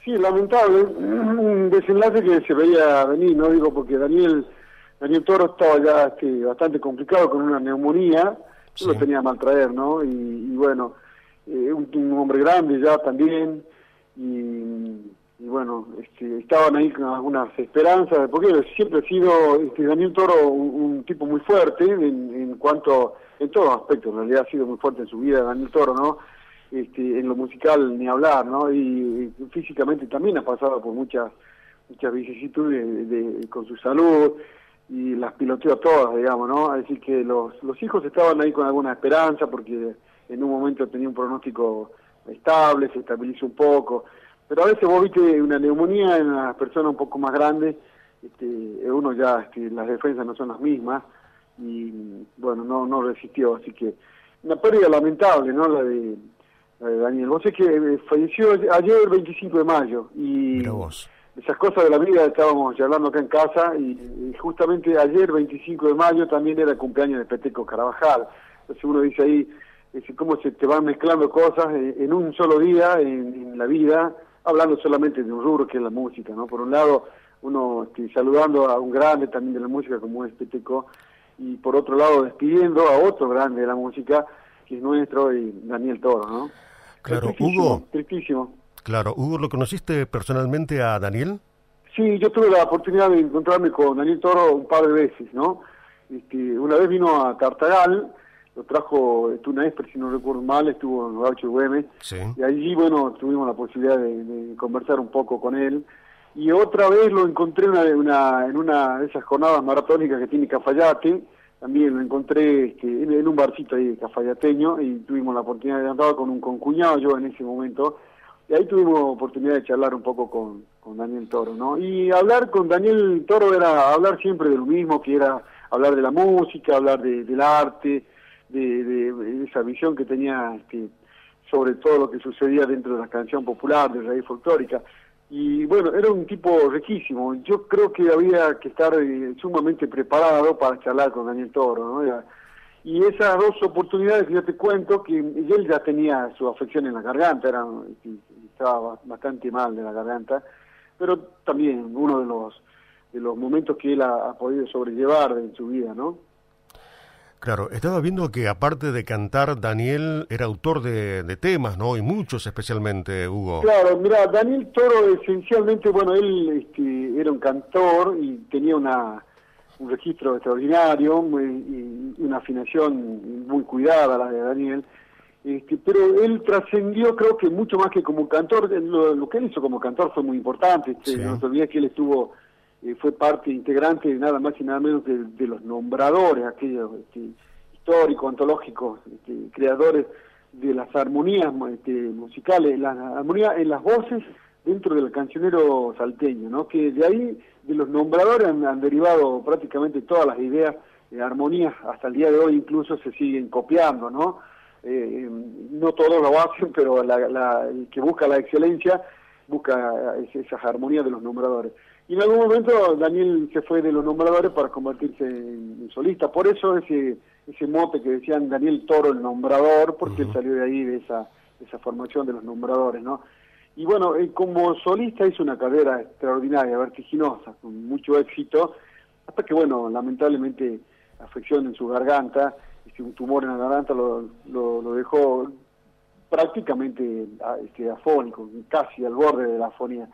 Sí, lamentable, un desenlace que se veía venir, ¿no? Digo, porque Daniel Toro estaba ya bastante complicado con una neumonía, Sí. yo lo tenía a mal traer, ¿no? Y bueno, un hombre grande ya también, y bueno, estaban ahí con algunas esperanzas, porque siempre ha sido Daniel Toro un tipo muy fuerte en cuanto, en todos aspectos, en realidad ha sido muy fuerte en su vida Daniel Toro, ¿no? En lo musical ni hablar, ¿no? Y físicamente también ha pasado por muchas vicisitudes con su salud y las piloteó todas, digamos, ¿no? Así que los hijos estaban ahí con alguna esperanza porque en un momento tenía un pronóstico estable, se estabilizó un poco, pero a veces vos viste una neumonía en una persona un poco más grande, uno ya, las defensas no son las mismas y bueno, no resistió, así que una pérdida lamentable, ¿no? La de Daniel. Vos sé que falleció ayer el 25 de mayo y Mirá vos. esas cosas de la vida estábamos charlando acá en casa y justamente ayer 25 de mayo también era el cumpleaños de Peteco Carabajal. Entonces uno dice ahí cómo se te van mezclando cosas en un solo día en la vida, hablando solamente de un rubro que es la música, ¿no? Por un lado uno saludando a un grande también de la música como es Peteco y por otro lado despidiendo a otro grande de la música que es nuestro y Daniel Toro, ¿no? Claro, Tristísimo, Hugo. tristísimo. Claro, Hugo, ¿lo conociste personalmente a Daniel? Sí, yo tuve la oportunidad de encontrarme con Daniel Toro un par de veces, ¿no? Una vez vino a Tartagal, lo trajo una vez, si no recuerdo mal, estuvo en Gaucho Güemes, Sí. y allí, bueno, tuvimos la posibilidad de conversar un poco con él. Y otra vez lo encontré en una de esas jornadas maratónicas que tiene Cafayate, también lo encontré en un barcito ahí cafayateño, y tuvimos la oportunidad de andar con un concuñado yo en ese momento, y ahí tuvimos oportunidad de charlar un poco con Daniel Toro, ¿no? Y hablar con Daniel Toro era hablar siempre de lo mismo, que era hablar de la música, hablar del arte, de esa visión que tenía sobre todo lo que sucedía dentro de la canción popular, de raíz folclórica. Y bueno, era un tipo riquísimo. Yo creo que había que estar sumamente preparado para charlar con Daniel Toro, ¿no? Y esas dos oportunidades que yo te cuento, que él ya tenía su afección en la garganta, estaba bastante mal de la garganta, pero también uno de los momentos que él ha podido sobrellevar en su vida, ¿no? Claro, estaba viendo que aparte de cantar, Daniel era autor de temas, ¿no? Y muchos especialmente, Hugo. Claro, mira, Daniel Toro esencialmente, bueno, él era un cantor y tenía un registro extraordinario y una afinación muy cuidada, la de Daniel, pero él trascendió, creo que mucho más que como cantor. Lo que él hizo como cantor fue muy importante. Sí. No se olvida que él fue parte integrante nada más y nada menos de los nombradores, aquellos históricos, antológicos, creadores de las armonías musicales, las armonías en las voces dentro del cancionero salteño, ¿no? Que de ahí, de los nombradores han derivado prácticamente todas las ideas de armonías, hasta el día de hoy incluso se siguen copiando, ¿no? No todos lo hacen, pero el que busca la excelencia busca esas armonías de los nombradores. Y en algún momento Daniel se fue de los nombradores para convertirse en solista, por eso ese mote que decían Daniel Toro el nombrador, porque él salió de ahí, de esa formación de los nombradores, ¿no? Y bueno, como solista hizo una carrera extraordinaria, vertiginosa, con mucho éxito, hasta que bueno, lamentablemente afección en su garganta, un tumor en la garganta lo dejó prácticamente afónico, casi al borde de la afonía.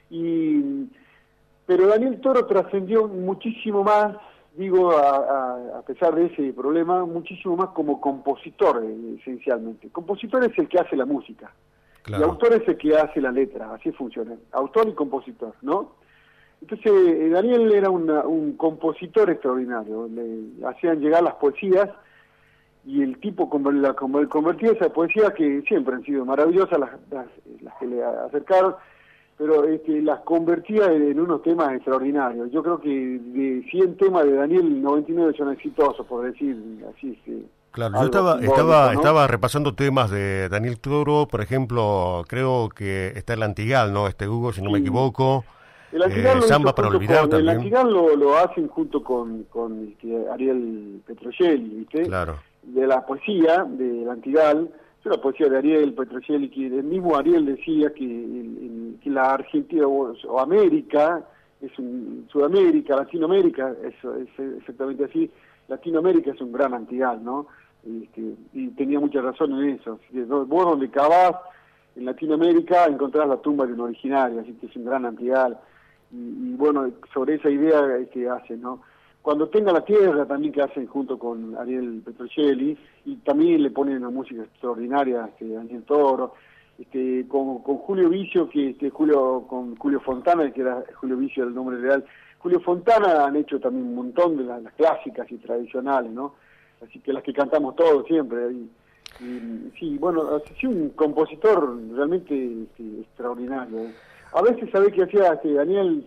Pero Daniel Toro trascendió muchísimo más, digo, a pesar de ese problema, muchísimo más como compositor, esencialmente. Compositor es el que hace la música, Claro. y autor es el que hace la letra, así funciona, autor y compositor, ¿no? Entonces, Daniel era un compositor extraordinario, le hacían llegar las poesías, y el tipo convertía esa poesía, que siempre han sido maravillosas las que le acercaron, pero las convertía en unos temas extraordinarios. Yo creo que de 100 temas de Daniel, 99 son exitosos, por decir así. Claro, yo estaba repasando temas de Daniel Toro, por ejemplo, creo que está el Antigal, ¿no? Hugo, si no me equivoco. El Antigal Samba para olvidar también. El Antigal lo hacen junto con Ariel Petrocelli, ¿viste? Claro. De la poesía del Antigal, la poesía de Ariel Petrocelli, que el mismo Ariel decía que la Argentina o América, Sudamérica, Latinoamérica, eso es exactamente así, Latinoamérica es un gran Antigal, ¿no? Y tenía mucha razón en eso. Así que vos donde cavás en Latinoamérica encontrás la tumba de un originario, así que es un gran Antigal. Y bueno, sobre esa idea que hacen, ¿no? Cuando tenga la tierra también, que hacen junto con Ariel Petrocelli, y también le ponen una música extraordinaria, Daniel Toro, con Julio Vicio, con Julio Fontana, que era Julio Vicio el nombre real. Julio Fontana han hecho también un montón de las clásicas y tradicionales, ¿no? Así que las que cantamos todos siempre. Y sí, bueno, ha sido un compositor realmente extraordinario. A veces, ¿sabés qué hacía Daniel?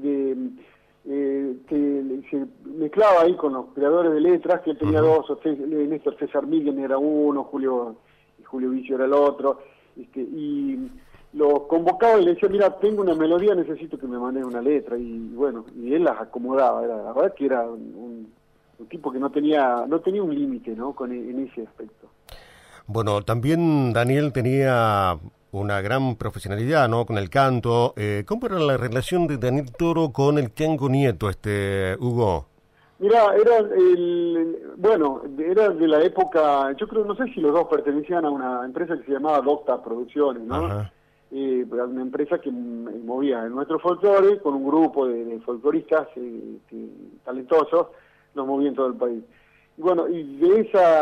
Se mezclaba ahí con los creadores de letras, que él tenía dos, Néstor César Miguel era uno, Julio Vicio era el otro, y lo convocaba y le decía, mira, tengo una melodía, necesito que me mandes una letra, y bueno, y él las acomodaba. La verdad que era un tipo que no tenía un límite, ¿no? En ese aspecto. Bueno, también Daniel tenía una gran profesionalidad, ¿no? Con el canto. ¿Cómo era la relación de Daniel Toro con el Chango Nieto, Hugo? Mira, era de la época, yo creo, no sé si los dos pertenecían a una empresa que se llamaba Docta Producciones, ¿no? Una empresa que movía nuestro folclore con un grupo de folcloristas talentosos, nos movía en todo el país. Y bueno, y de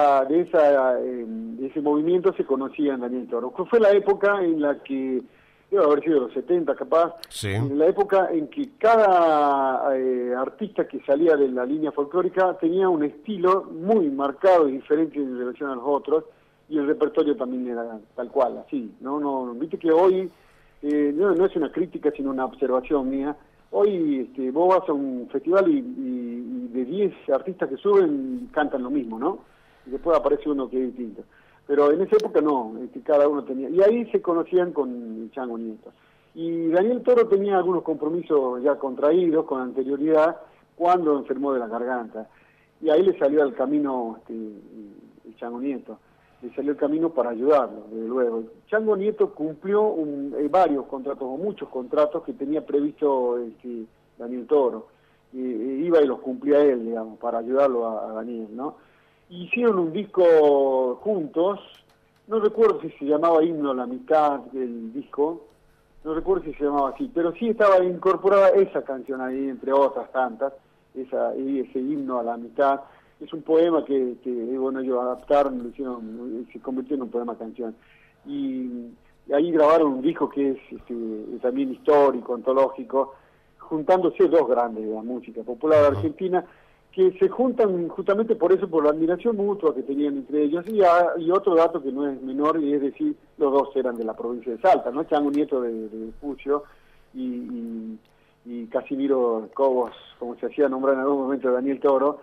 ese movimiento se conocía Daniel Toro. Fue la época en la que, debe haber sido los 70 capaz, sí, en la época en que cada artista que salía de la línea folclórica tenía un estilo muy marcado y diferente en relación a los otros, y el repertorio también era tal cual, así, ¿no? Viste que hoy, no es una crítica, sino una observación mía. Hoy vos vas a un festival y de 10 artistas que suben cantan lo mismo, ¿no? Y después aparece uno que es distinto. Pero en esa época no, cada uno tenía... Y ahí se conocían con el Chango Nieto. Y Daniel Toro tenía algunos compromisos ya contraídos con anterioridad cuando enfermó de la garganta. Y ahí le salió al camino el Chango Nieto. Le salió el camino para ayudarlo, desde luego. Chango Nieto cumplió varios contratos, o muchos contratos que tenía previsto Daniel Toro. Iba y los cumplía él, digamos, para ayudarlo a Daniel, ¿no? Hicieron un disco juntos, no recuerdo si se llamaba Himno a la Mitad del disco, no recuerdo si se llamaba así, pero sí estaba incorporada esa canción ahí, entre otras tantas, ese Himno a la Mitad. Es un poema que bueno, ellos adaptaron, lo hicieron, se convirtió en un poema canción. Y ahí grabaron un disco que es también histórico, antológico, juntándose dos grandes de la música popular argentina, que se juntan justamente por eso, por la admiración mutua que tenían entre ellos. Y otro dato que no es menor, y es decir, los dos eran de la provincia de Salta, ¿no? Chango Nieto de Pucio y Casimiro Cobos, como se hacía nombrar en algún momento Daniel Toro,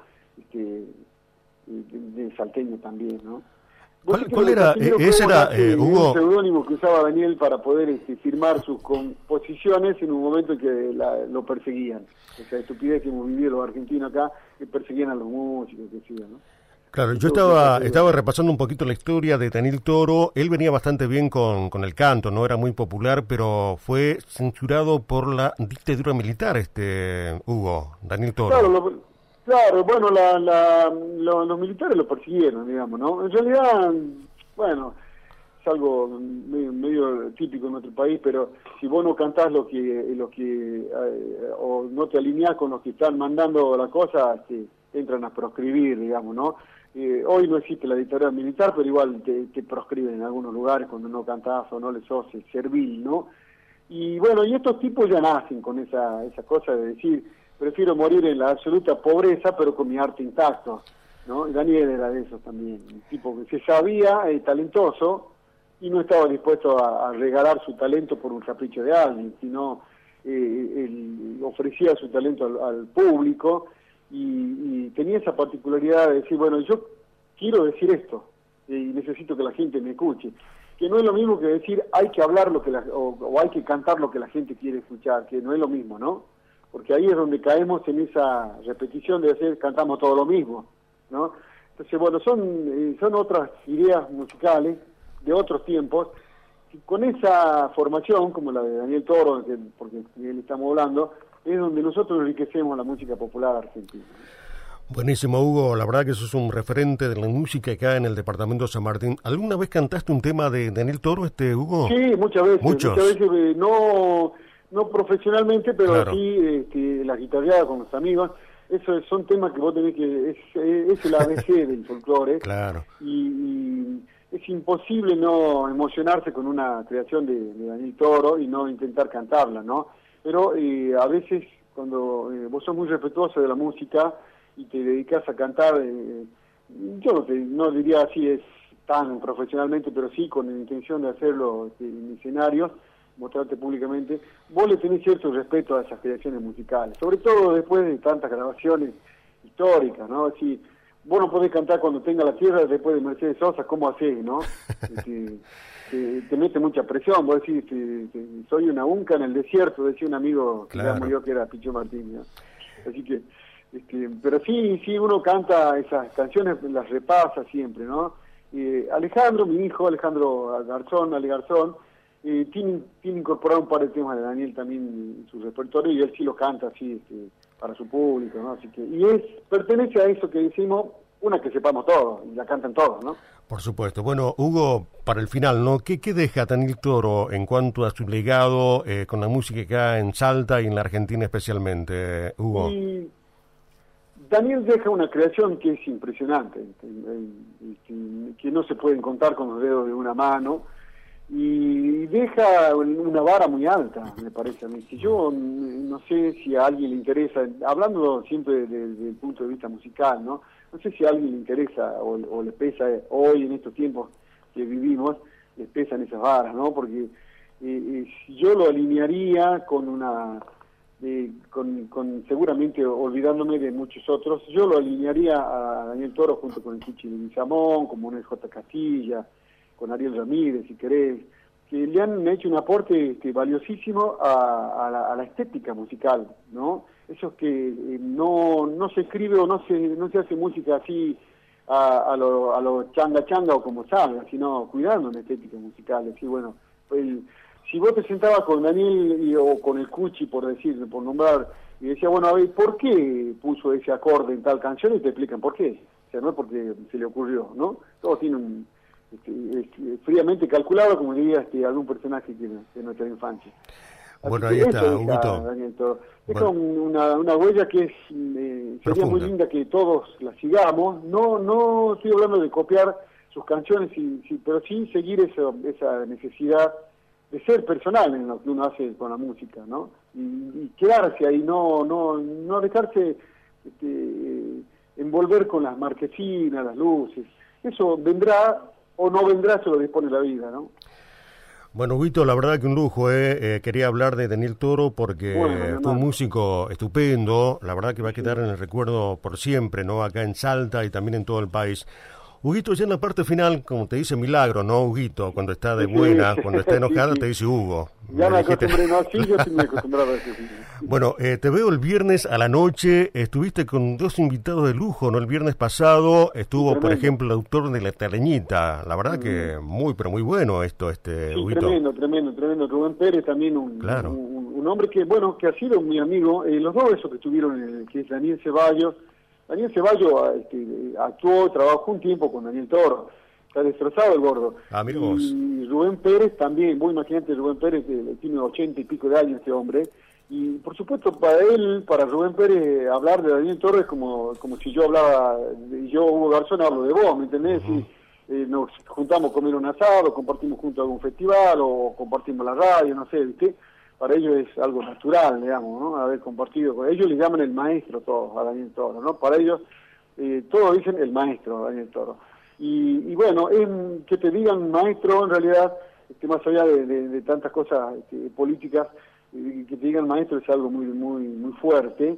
de salteño también, ¿no? ¿Cuál era? Ese era, Hugo... un seudónimo que usaba Daniel para poder firmar sus composiciones en un momento en que lo perseguían. Esa estupidez que hemos vivido los argentinos acá, que perseguían a los músicos, que sigan, ¿no? Claro, yo estaba repasando un poquito la historia de Daniel Toro. Él venía bastante bien con el canto, no era muy popular, pero fue censurado por la dictadura militar, Hugo, Daniel Toro. Claro, bueno, los militares lo persiguieron, digamos, ¿no? En realidad, bueno, es algo medio típico en nuestro país, pero si vos no cantás o no te alineás con los que están mandando la cosa, entran a proscribir, digamos, ¿no? Hoy no existe la dictadura militar, pero igual te proscriben en algunos lugares cuando no cantás o no les sos servil, ¿no? Y bueno, y estos tipos ya nacen con esa cosa de decir, prefiero morir en la absoluta pobreza, pero con mi arte intacto, ¿no? Y Daniel era de esos también, un tipo que se sabía talentoso y no estaba dispuesto a regalar su talento por un capricho de alguien, sino él ofrecía su talento al público y tenía esa particularidad de decir, bueno, yo quiero decir esto y necesito que la gente me escuche. Que no es lo mismo que decir hay que hablar o hay que cantar lo que la gente quiere escuchar, que no es lo mismo, ¿no? Porque ahí es donde caemos en esa repetición de cantamos todo lo mismo, ¿no? Entonces, bueno, son otras ideas musicales de otros tiempos, y con esa formación, como la de Daniel Toro, porque de él estamos hablando, es donde nosotros enriquecemos la música popular argentina. Buenísimo, Hugo. La verdad que sos un referente de la música acá en el departamento de San Martín. ¿Alguna vez cantaste un tema de Daniel Toro, Hugo? Sí, muchas veces. Muchos. Muchas veces, no profesionalmente, pero claro. Sí la guitarreada con los amigos. Eso son temas que vos tenés que... Es el ABC del folclore. Claro. Y es imposible no emocionarse con una creación de Daniel Toro y no intentar cantarla, ¿no? Pero a veces, cuando vos sos muy respetuoso de la música y te dedicas a cantar, yo no diría así es tan profesionalmente, pero sí con la intención de hacerlo en escenarios, mostrarte públicamente, vos le tenés cierto respeto a esas creaciones musicales, sobre todo después de tantas grabaciones históricas, ¿no? Si vos no podés cantar Cuando tenga la tierra después de Mercedes Sosa, ¿cómo hacés, no? Te mete mucha presión, vos decís, soy una unca en el desierto, decía un amigo que ya murió, que era Picho Martín, ¿no? Así que pero sí, uno canta esas canciones, las repasa siempre, ¿no? Alejandro, mi hijo, Alejandro Garzón, Ale Garzón, tiene incorporado un par de temas de Daniel también en su repertorio y él sí lo canta así para su público, ¿no? Así que pertenece a eso que decimos, una que sepamos todos, y la cantan todos, ¿no? Por supuesto. Bueno, Hugo, para el final, ¿no? ¿Qué deja Daniel Toro en cuanto a su legado con la música acá en Salta y en la Argentina especialmente, Hugo? Daniel deja una creación que es impresionante, que no se pueden contar con los dedos de una mano, y deja una vara muy alta, me parece a mí. Si yo no sé si a alguien le interesa, hablando siempre desde el punto de vista musical, no sé si a alguien le interesa o le pesa hoy en estos tiempos que vivimos, les pesan esas varas, ¿no? Porque yo lo alinearía con una... seguramente olvidándome de muchos otros, yo lo alinearía a Daniel Toro junto con el Chichi Leguizamón, como Manuel J. Castilla, con Ariel Ramírez, si querés, que le han hecho un aporte valiosísimo a la estética musical, ¿no? Eso es que no se escribe o no se hace música así a lo changa o como salga, sino cuidando la estética musical. Es decir, bueno, si vos te sentabas con Daniel o con el Cuchi, por nombrar, y decía, bueno, a ver, ¿por qué puso ese acorde en tal canción? Y te explican por qué. O sea, no es porque se le ocurrió, ¿no? Todo tiene un... fríamente calculado, como diría algún personaje de nuestra infancia. Así bueno, ahí está, Huguito. Deja una huella que sería profunda. muy linda que todos la sigamos. No estoy hablando de copiar sus canciones, pero sí seguir esa necesidad de ser personal en lo que uno hace con la música, ¿no? Y quedarse ahí, no dejarse envolver con las marquesinas, las luces. Eso vendrá o no vendrá, se lo dispone la vida, ¿no? Bueno, Huguito, la verdad que un lujo, quería hablar de Daniel Toro porque fue un músico estupendo, la verdad que va a quedar en el recuerdo por siempre, ¿no? Acá en Salta y también en todo el país. Huguito, ya en la parte final, como te dice Milagro, ¿no, Huguito? Cuando está de buena, cuando está enojada, te dice Hugo. Ya me acostumbré, no, sí, yo sí me acostumbraba a eso. Sí. Bueno, te veo el viernes a la noche, estuviste con dos invitados de lujo, ¿no? El viernes pasado estuvo, por ejemplo, el autor de La Teleñita, la verdad que pero muy bueno esto, sí, Huguito. Tremendo. Rubén Pérez también, un hombre que ha sido mi amigo, los dos esos que estuvieron, que es Daniel Ceballos. Daniel Ceballos actuó, trabajó un tiempo con Daniel Toro, está destrozado el gordo. Y Rubén Pérez también, vos imagínate, Rubén Pérez tiene 80 y pico de años este hombre, y por supuesto para Rubén Pérez, hablar de Daniel Toro es como si yo Hugo Garzón, hablo de vos, ¿me entendés? Uh-huh. Nos juntamos a comer un asado, compartimos juntos algún festival, o compartimos la radio, no sé, ¿viste? Para ellos es algo natural, digamos, ¿no? Haber compartido con ellos, les llaman el maestro todos a Daniel Toro, ¿no? Para ellos, todos dicen el maestro a Daniel Toro. Y bueno, que te digan maestro, en realidad, más allá de tantas cosas políticas, que te digan maestro es algo muy fuerte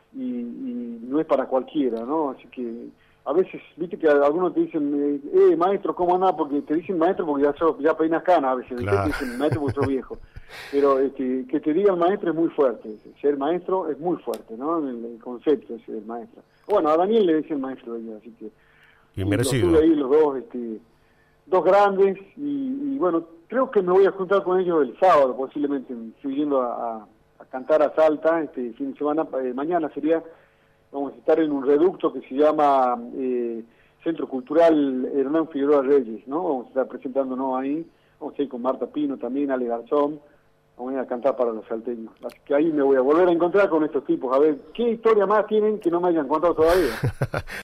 y no es para cualquiera, ¿no? Así que a veces, viste que algunos te dicen, maestro, ¿cómo andás? Porque te dicen maestro porque ya peinas canas a veces, claro. Te dicen maestro porque sos viejo. Pero que te digan maestro es muy fuerte, ser maestro es muy fuerte, ¿no? El concepto ese del maestro. Bueno, a Daniel le decían maestro de ellos, así que... Y merecido. Los tuve ahí los dos, dos grandes, y bueno, creo que me voy a juntar con ellos el sábado, posiblemente, estoy yendo a cantar a Salta, este fin de semana, mañana sería, vamos a estar en un reducto que se llama Centro Cultural Hernán Figueroa Reyes, ¿no? Vamos a estar presentándonos ahí, vamos a ir con Marta Pino también, Ale Garzón, vamos a ir a cantar para los salteños. Así que ahí me voy a volver a encontrar con estos tipos, a ver qué historia más tienen que no me hayan contado todavía.